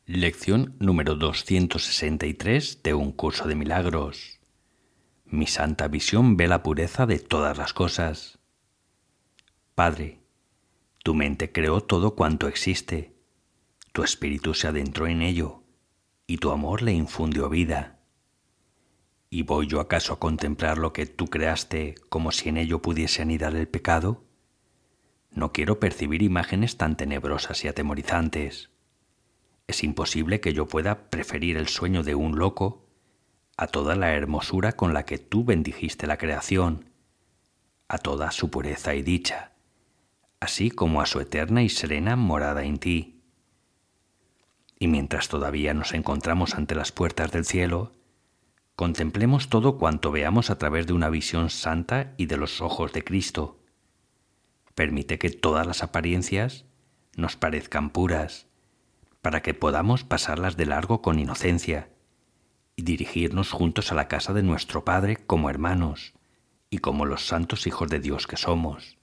Lección número 263 de un curso de milagros. Mi santa visión ve la pureza de todas las cosas. Padre, tu mente creó todo cuanto existe, tu espíritu se adentró en ello y tu amor le infundió vida. ¿Y voy yo acaso a contemplar lo que tú creaste como si en ello pudiese anidar el pecado? No quiero percibir imágenes tan tenebrosas y atemorizantes. Es imposible que yo pueda preferir el sueño de un loco a toda la hermosura con la que tú bendijiste la creación, a toda su pureza y dicha, así como a su eterna y serena morada en ti. Y mientras todavía nos encontramos ante las puertas del cielo, contemplemos todo cuanto veamos a través de una visión santa y de los ojos de Cristo. Permite que todas las apariencias nos parezcan puras, para que podamos pasarlas de largo con inocencia y dirigirnos juntos a la casa de nuestro Padre como hermanos y como los santos hijos de Dios que somos.